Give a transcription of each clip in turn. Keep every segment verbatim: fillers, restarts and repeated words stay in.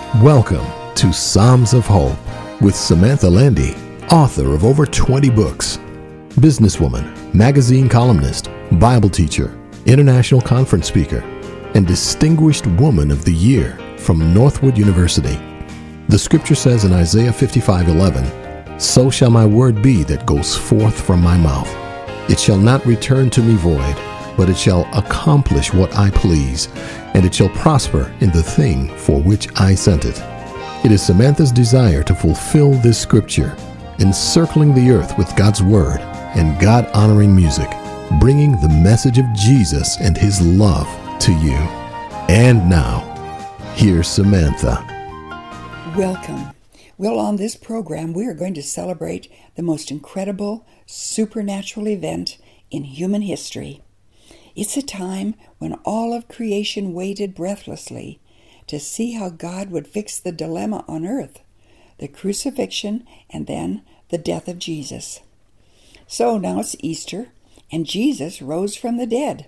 Welcome to Psalms of Hope with Samantha Landy, author of over twenty books, businesswoman, magazine columnist, Bible teacher, international conference speaker, and Distinguished Woman of the Year from Northwood University. The scripture says in Isaiah fifty-five eleven, "So shall my word be that goes forth from my mouth. It shall not return to me void, but it shall accomplish what I please, and it shall prosper in the thing for which I sent it." It is Samantha's desire to fulfill this scripture, encircling the earth with God's word and God-honoring music, bringing the message of Jesus and his love to you. And now, here's Samantha. Welcome. Well, on this program, we are going to celebrate the most incredible supernatural event in human history. It's a time when all of creation waited breathlessly to see how God would fix the dilemma on earth, the crucifixion and then the death of Jesus. So now it's Easter, and Jesus rose from the dead.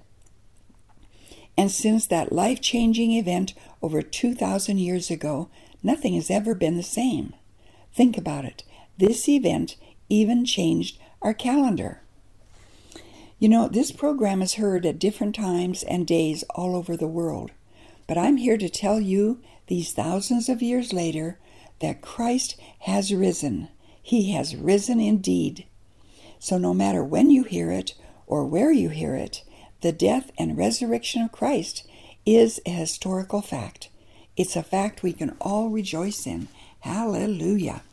And since that life-changing event over two thousand years ago, nothing has ever been the same. Think about it. This event even changed our calendar. You know, this program is heard at different times and days all over the world. But I'm here to tell you, these thousands of years later, that Christ has risen. He has risen indeed. So no matter when you hear it or where you hear it, the death and resurrection of Christ is a historical fact. It's a fact we can all rejoice in. Hallelujah.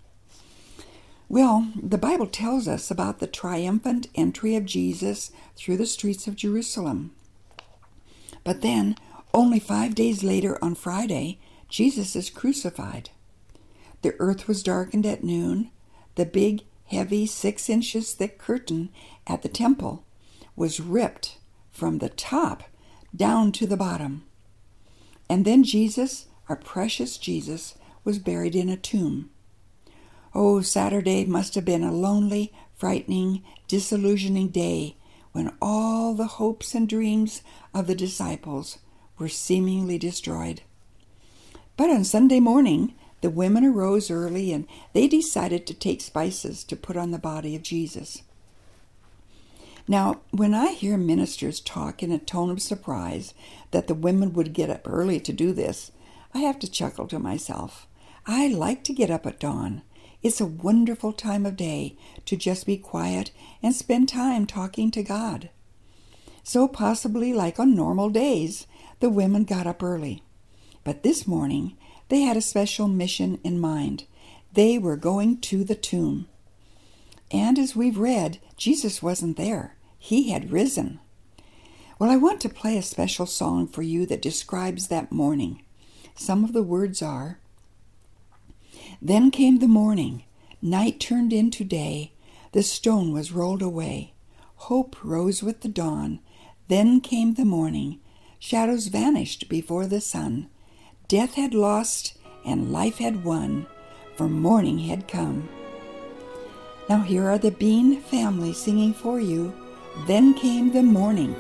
Well, the Bible tells us about the triumphant entry of Jesus through the streets of Jerusalem. But then, only five days later on Friday, Jesus is crucified. The earth was darkened at noon. The big, heavy, six inches thick curtain at the temple was ripped from the top down to the bottom. And then Jesus, our precious Jesus, was buried in a tomb. Oh, Saturday must have been a lonely, frightening, disillusioning day when all the hopes and dreams of the disciples were seemingly destroyed. But on Sunday morning, the women arose early and they decided to take spices to put on the body of Jesus. Now, when I hear ministers talk in a tone of surprise that the women would get up early to do this, I have to chuckle to myself. I like to get up at dawn. It's a wonderful time of day to just be quiet and spend time talking to God. So possibly like on normal days, the women got up early. But this morning, they had a special mission in mind. They were going to the tomb. And as we've read, Jesus wasn't there. He had risen. Well, I want to play a special song for you that describes that morning. Some of the words are, "Then came the morning, night turned into day, the stone was rolled away, hope rose with the dawn, then came the morning, shadows vanished before the sun, death had lost and life had won, for morning had come." Now here are the Bean family singing for you, "Then Came the Morning."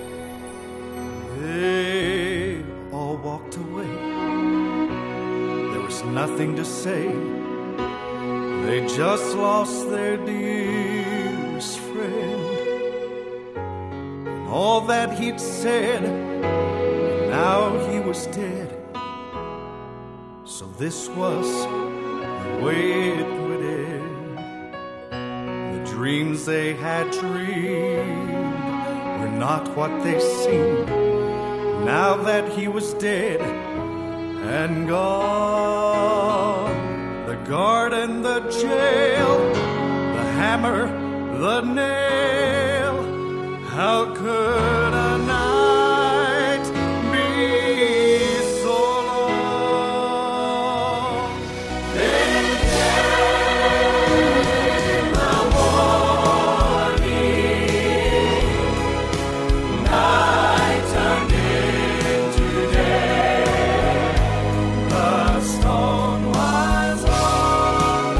They all walked away. There was nothing to say. They just lost their dearest friend. And all that he'd said, now he was dead. So this was the way it would end. The dreams they had dreamed were not what they seemed. Now that he was dead and gone, the garden, the jail, the hammer, the nail, how could a night be so long? Then came the morning, night turned into day, the stone was rolled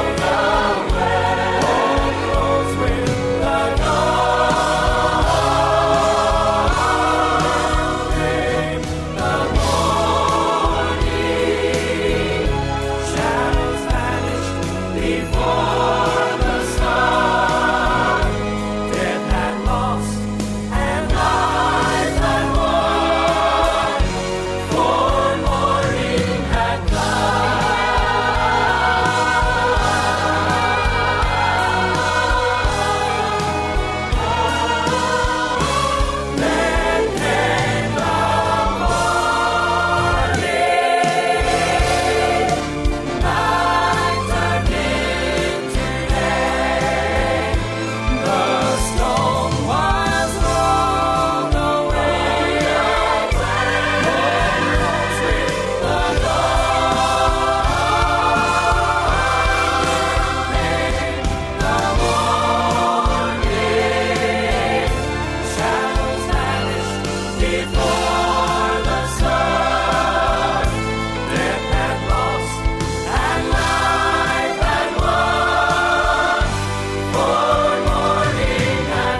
away, all rose with the dawn. before the sun. Death had lost and life had won, for morning had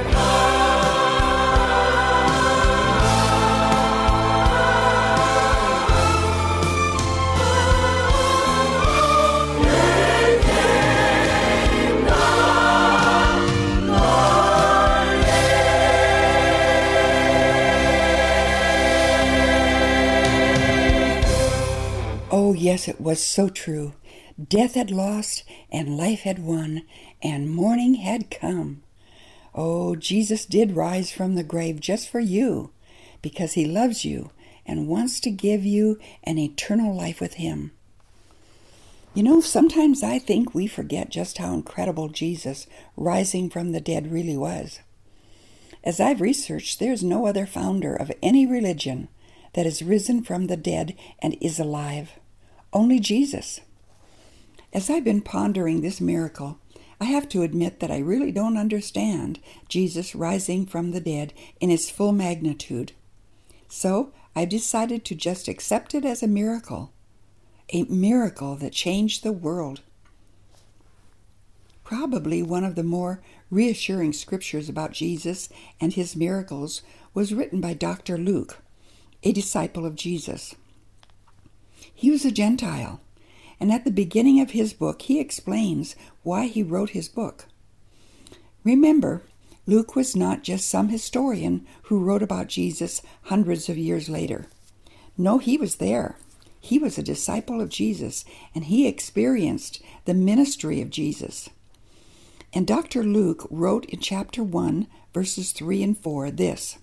Oh, yes, it was so true. Death had lost, and life had won, and morning had come. Oh, Jesus did rise from the grave just for you, because he loves you and wants to give you an eternal life with him. You know, sometimes I think we forget just how incredible Jesus rising from the dead really was. As I've researched, there's no other founder of any religion that has risen from the dead and is alive. Only Jesus. As I've been pondering this miracle, I have to admit that I really don't understand Jesus rising from the dead in its full magnitude. So I've decided to just accept it as a miracle, a miracle that changed the world. Probably one of the more reassuring scriptures about Jesus and his miracles was written by Doctor Luke, a disciple of Jesus. He was a Gentile, and at the beginning of his book, he explains why he wrote his book. Remember, Luke was not just some historian who wrote about Jesus hundreds of years later. No, he was there. He was a disciple of Jesus, and he experienced the ministry of Jesus. And Doctor Luke wrote in chapter one, verses three and four, this: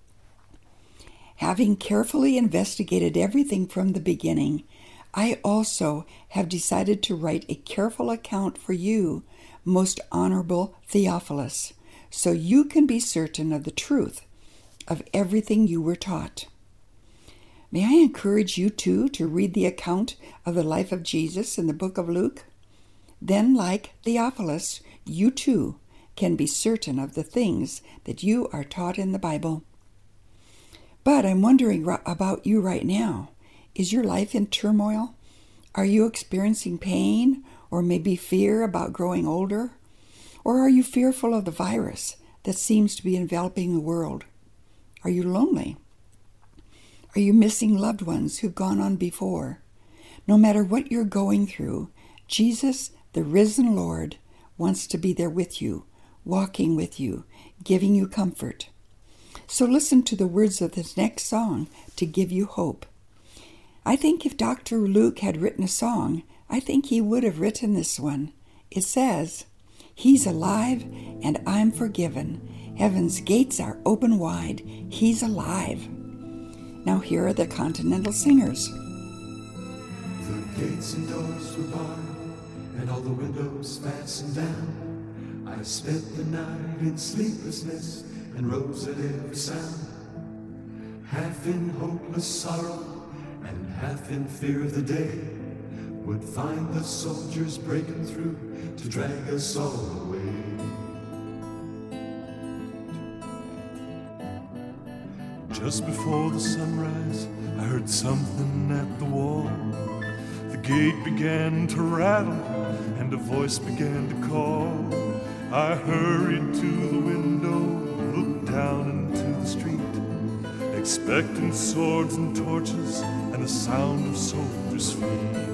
"Having carefully investigated everything from the beginning, I also have decided to write a careful account for you, most honorable Theophilus, so you can be certain of the truth of everything you were taught." May I encourage you too to read the account of the life of Jesus in the book of Luke? Then, like Theophilus, you too can be certain of the things that you are taught in the Bible. But I'm wondering about you right now. Is your life in turmoil? Are you experiencing pain or maybe fear about growing older? Or are you fearful of the virus that seems to be enveloping the world? Are you lonely? Are you missing loved ones who've gone on before? No matter what you're going through, Jesus, the risen Lord, wants to be there with you, walking with you, giving you comfort. So listen to the words of this next song to give you hope. I think if Doctor Luke had written a song, I think he would have written this one. It says, "He's alive and I'm forgiven. Heaven's gates are open wide. He's alive." Now here are the Continental Singers. The gates and doors were barred and all the windows fastened down. I spent the night in sleeplessness and rose at every sound, half in hopeless sorrow and half in fear of the day would find the soldiers breaking through to drag us all away. Just before the sunrise, I heard something at the wall. The gate began to rattle and a voice began to call. I hurried to the window, looked down into the street, expecting swords and torches and the sound of soldiers' feet.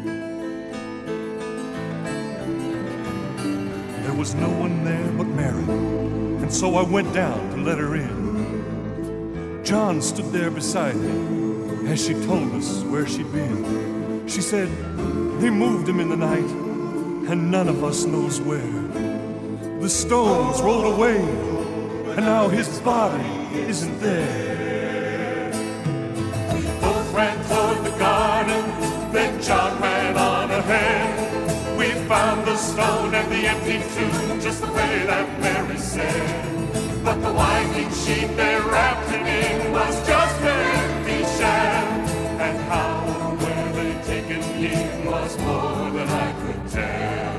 There was no one there but Mary, and so I went down to let her in. John stood there beside me as she told us where she'd been. She said, "They moved him in the night, and none of us knows where. The stones rolled away, and now his body isn't there." Both ran toward the garden, then John ran on ahead. We found the stone and the empty tomb, just the way that Mary said. But the winding sheet they wrapped him in was just an empty shell. And how or where they'd taken him was more than I could tell.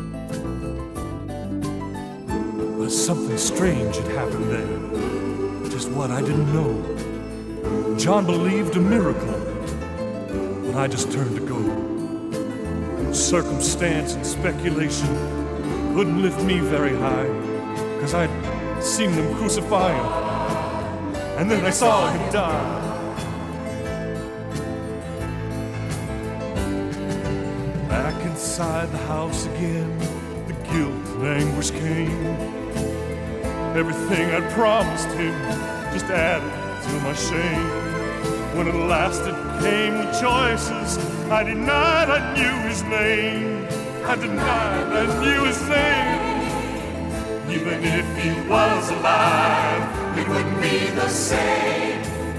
But something strange had happened there. just what I didn't know. John believed a miracle, but I just turned to gold. Circumstance and speculation couldn't lift me very high, 'cause I'd seen them crucify him, and then I saw him die. Back inside the house again, the guilt and anguish came. Everything I'd promised him just added to my shame. When at last it came the choices, I denied I knew his name. I denied I knew his name. Even if he was alive, it wouldn't be the same.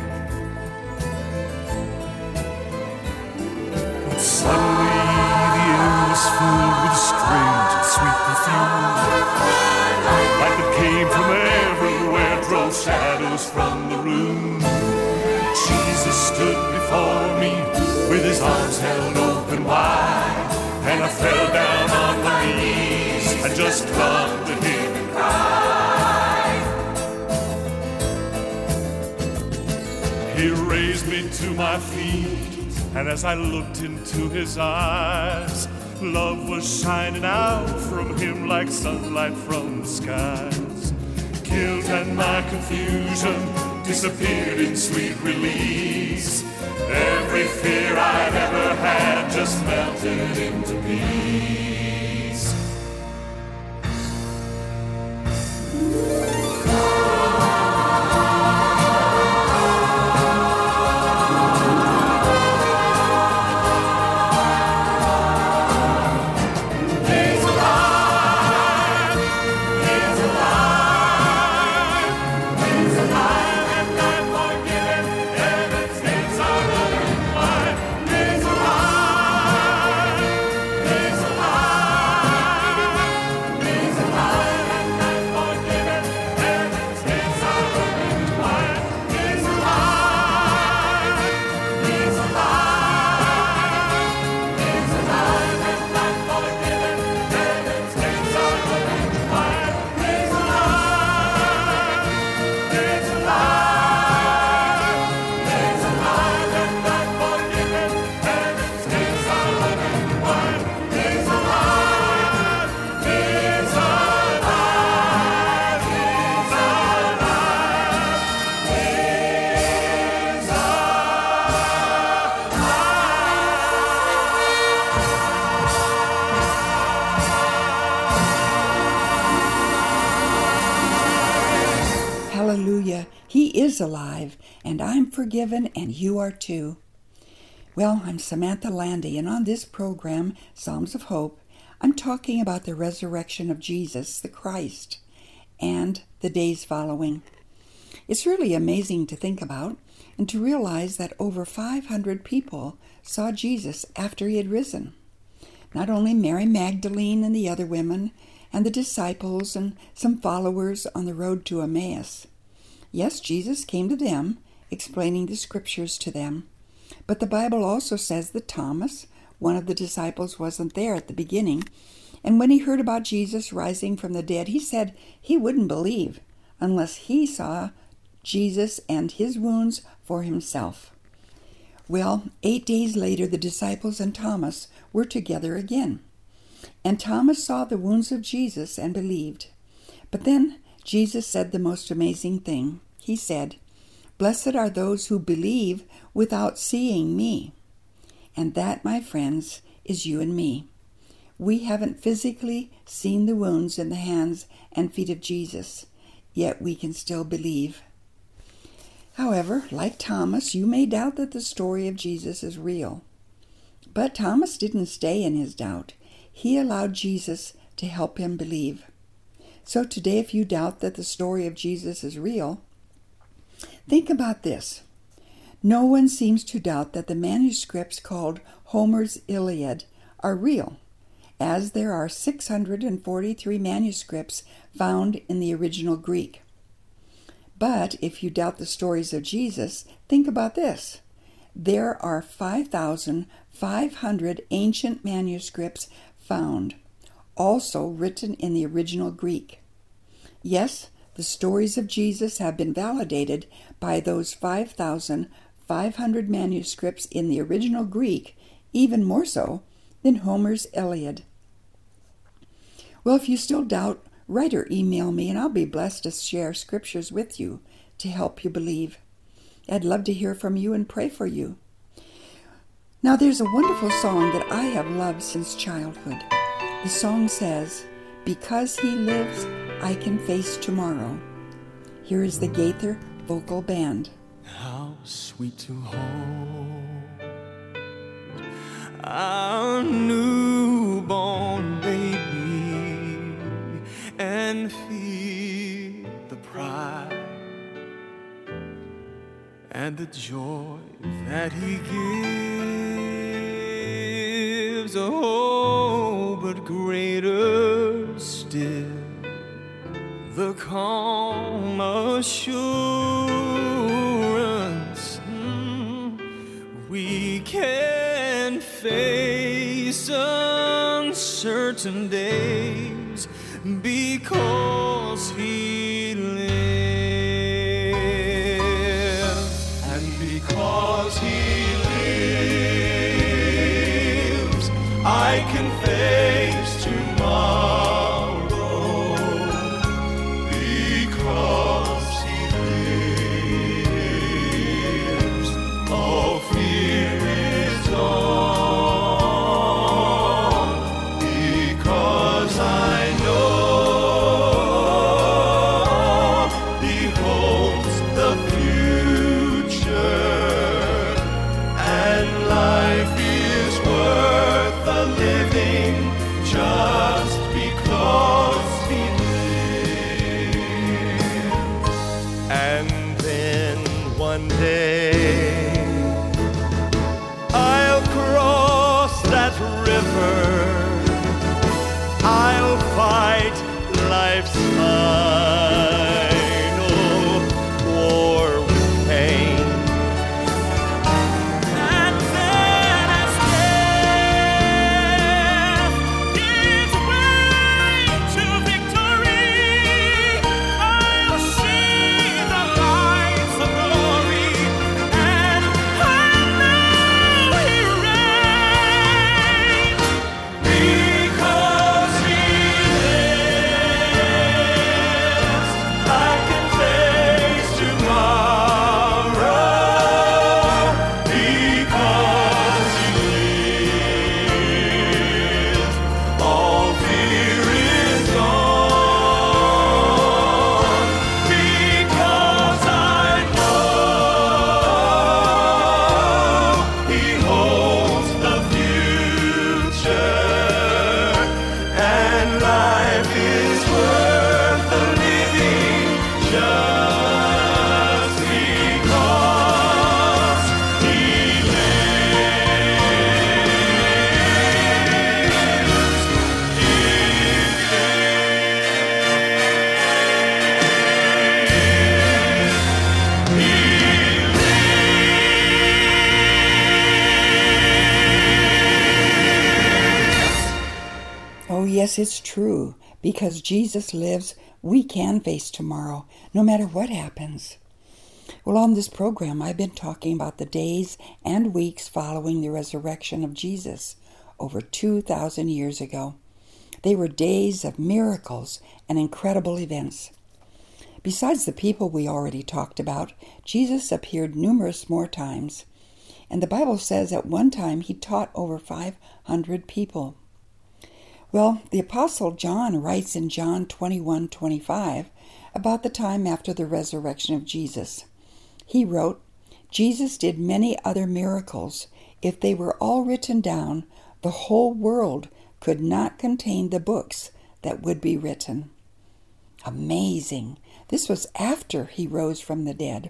But suddenly the air was filled with a strange and sweet perfume. Like it came from everywhere, drove shadows from the room. Jesus stood before me with his arms held open wide, and I fell down on my knees and just clung to him and cried. He raised me to my feet, and as I looked into his eyes, love was shining out from him like sunlight from the skies. Guilt and my confusion disappeared in sweet release. Every fear I'd ever had just melted into peace. Hallelujah. He is alive, and I'm forgiven, and you are too. Well, I'm Samantha Landy, and on this program, Psalms of Hope, I'm talking about the resurrection of Jesus, the Christ, and the days following. It's really amazing to think about and to realize that over five hundred people saw Jesus after he had risen. Not only Mary Magdalene and the other women, and the disciples and some followers on the road to Emmaus. Yes, Jesus came to them, explaining the scriptures to them. But the Bible also says that Thomas, one of the disciples, wasn't there at the beginning. And when he heard about Jesus rising from the dead, he said he wouldn't believe unless he saw Jesus and his wounds for himself. Well, eight days later, the disciples and Thomas were together again. And Thomas saw the wounds of Jesus and believed. But then Jesus said the most amazing thing. He said, "Blessed are those who believe without seeing me." And that, my friends, is you and me. We haven't physically seen the wounds in the hands and feet of Jesus, yet we can still believe. However, like Thomas, you may doubt that the story of Jesus is real. But Thomas didn't stay in his doubt. He allowed Jesus to help him believe. So today, if you doubt that the story of Jesus is real, think about this. No one seems to doubt that the manuscripts called Homer's Iliad are real, as there are six hundred forty-three manuscripts found in the original Greek. But if you doubt the stories of Jesus, think about this. There are five thousand five hundred ancient manuscripts found, also written in the original Greek. Yes, The stories of Jesus have been validated by those five thousand five hundred manuscripts in the original Greek, even more so than Homer's Iliad. Well, if you still doubt, write or email me, and I'll be blessed to share scriptures with you to help you believe. I'd love to hear from you and pray for you. Now, there's a wonderful song that I have loved since childhood. The song says, "Because he lives, I can face tomorrow." Here is the Gaither Vocal Band. How sweet to hold our newborn baby and feel the pride and the joy that he gives. Oh, but greater still, the calm assurance mm, we can face uncertain days because he lives. And because he lives, I can face tomorrow. Yes, it's true. Because Jesus lives, we can face tomorrow, no matter what happens. Well, on this program, I've been talking about the days and weeks following the resurrection of Jesus over two thousand years ago. They were days of miracles and incredible events. Besides the people we already talked about, Jesus appeared numerous more times. And the Bible says at one time he taught over five hundred people. Well, the Apostle John writes in John twenty-one twenty-five about the time after the resurrection of Jesus. He wrote, "Jesus did many other miracles. If they were all written down, the whole world could not contain the books that would be written." Amazing. This was after he rose from the dead.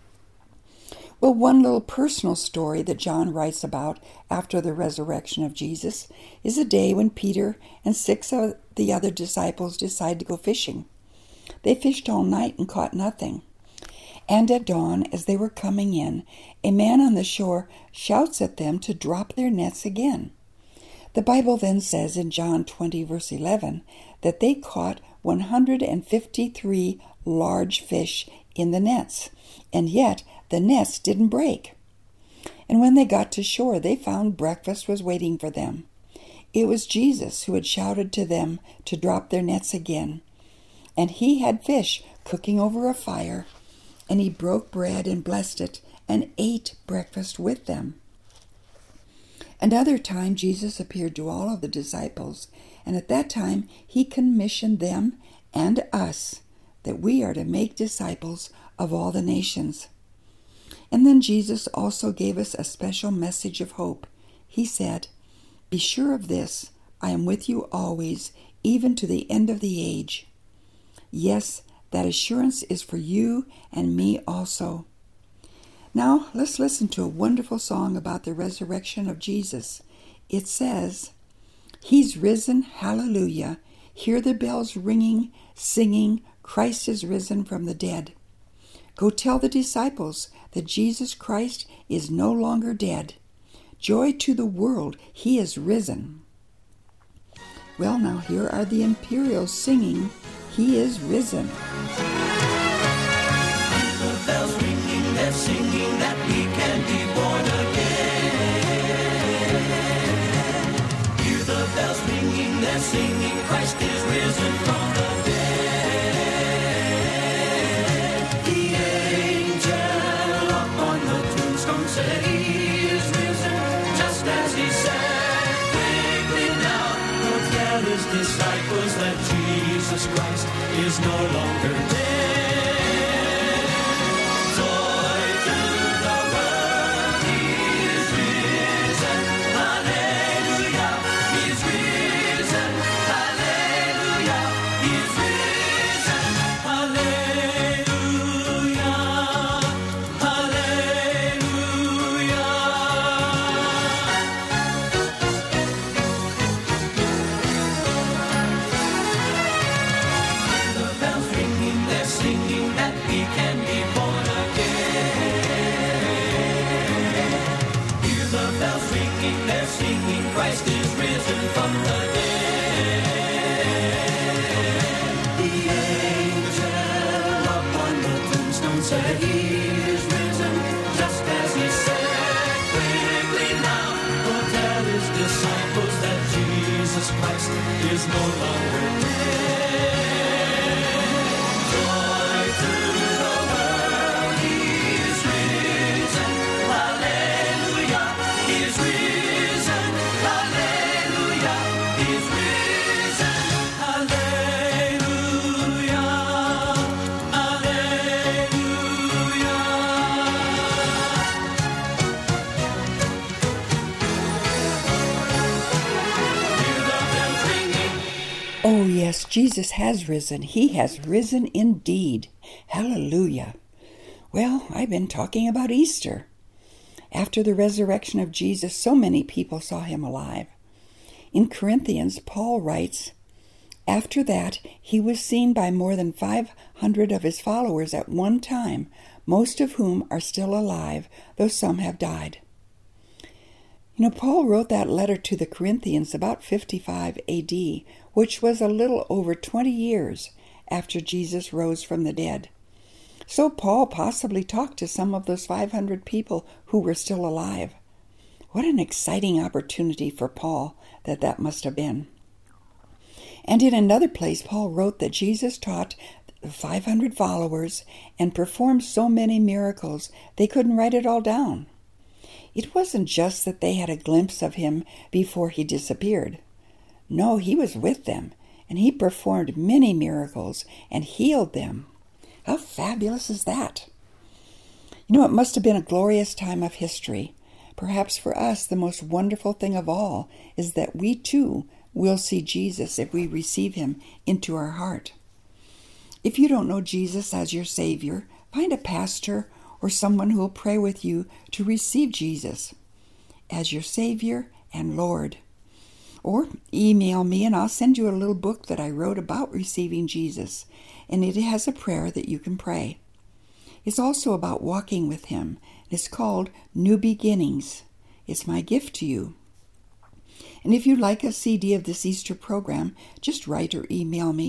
Well, one little personal story that John writes about after the resurrection of Jesus is a day when Peter and six of the other disciples decided to go fishing. They fished all night and caught nothing. And at dawn, as they were coming in, a man on the shore shouts at them to drop their nets again. The Bible then says in John twenty, verse eleven, that they caught one hundred fifty-three large fish in the nets, and yet the nets didn't break. And when they got to shore, they found breakfast was waiting for them. It was Jesus who had shouted to them to drop their nets again. And he had fish cooking over a fire, and he broke bread and blessed it and ate breakfast with them. Another time Jesus appeared to all of the disciples, and at that time he commissioned them and us that we are to make disciples of all the nations. And then Jesus also gave us a special message of hope. He said, "Be sure of this, I am with you always, even to the end of the age." Yes, that assurance is for you and me also. Now, let's listen to a wonderful song about the resurrection of Jesus. It says, "He's risen, hallelujah. Hear the bells ringing, singing, Christ is risen from the dead. Go tell the disciples that Jesus Christ is no longer dead. Joy to the world, he is risen." Well, now here are the Imperials singing, "He is risen." The bells ringing, they're singing that we can be born again. Hear the bells ringing, they're singing, Christ is risen from the dead. The angel up on the tombstone said he is risen, just as he said. Quickly now, go tell his disciples that Jesus Christ is no longer dead. Christ is risen from the dead. The angel up on the tombstone said he is risen, just as he said. Quickly now, go tell his disciples that Jesus Christ is no longer dead. Joy to the world, he is risen. Hallelujah, he is risen. Oh, yes, Jesus has risen. He has risen indeed. Hallelujah. Well, I've been talking about Easter. After the resurrection of Jesus, so many people saw him alive. In Corinthians, Paul writes, "After that, he was seen by more than five hundred of his followers at one time, most of whom are still alive, though some have died." You know, Paul wrote that letter to the Corinthians about fifty-five A D, which was a little over twenty years after Jesus rose from the dead. So Paul possibly talked to some of those five hundred people who were still alive. What an exciting opportunity for Paul that that must have been. And in another place, Paul wrote that Jesus taught five hundred followers and performed so many miracles they couldn't write it all down. It wasn't just that they had a glimpse of him before he disappeared. No, he was with them, and he performed many miracles and healed them. How fabulous is that? You know, it must have been a glorious time of history. Perhaps for us, the most wonderful thing of all is that we too will see Jesus if we receive him into our heart. If you don't know Jesus as your Savior, find a pastor or someone who will pray with you to receive Jesus as your Savior and Lord. Or email me and I'll send you a little book that I wrote about receiving Jesus, and it has a prayer that you can pray. It's also about walking with him. It's called New Beginnings. It's my gift to you. And if you'd like a C D of this Easter program, just write or email me.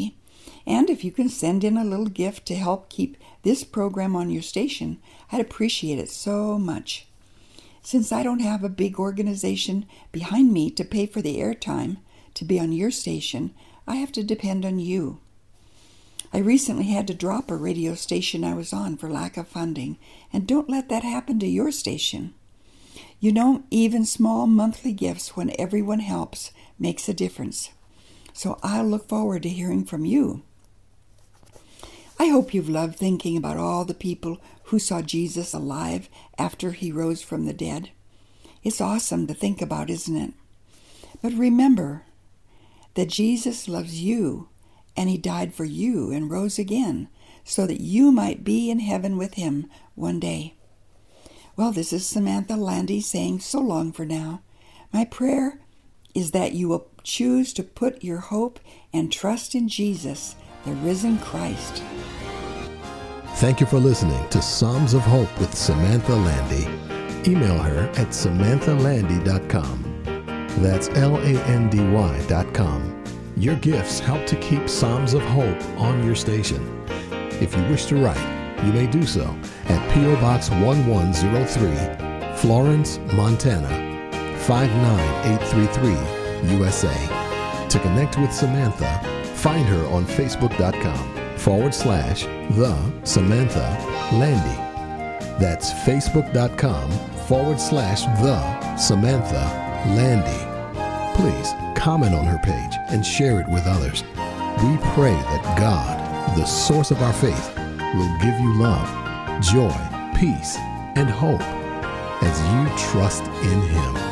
And if you can send in a little gift to help keep this program on your station, I'd appreciate it so much. Since I don't have a big organization behind me to pay for the airtime to be on your station, I have to depend on you. I recently had to drop a radio station I was on for lack of funding, and don't let that happen to your station. You know, even small monthly gifts when everyone helps makes a difference. So I'll look forward to hearing from you. I hope you've loved thinking about all the people who saw Jesus alive after he rose from the dead. It's awesome to think about, isn't it? But remember that Jesus loves you, and he died for you and rose again so that you might be in heaven with him one day. Well, this is Samantha Landy saying so long for now. My prayer is that you will choose to put your hope and trust in Jesus, the risen Christ. Thank you for listening to Psalms of Hope with Samantha Landy. Email her at samantha landy dot com. That's L A N D Y dot com. Your gifts help to keep Psalms of Hope on your station. If you wish to write, you may do so at P O Box one one zero three, Florence, Montana, five nine eight three three, U S A. To connect with Samantha, find her on facebook.com forward slash the Samantha Landy. That's facebook.com forward slash the Samantha Landy. Please comment on her page and share it with others. We pray that God, the source of our faith, will give you love, joy, peace, and hope as you trust in him.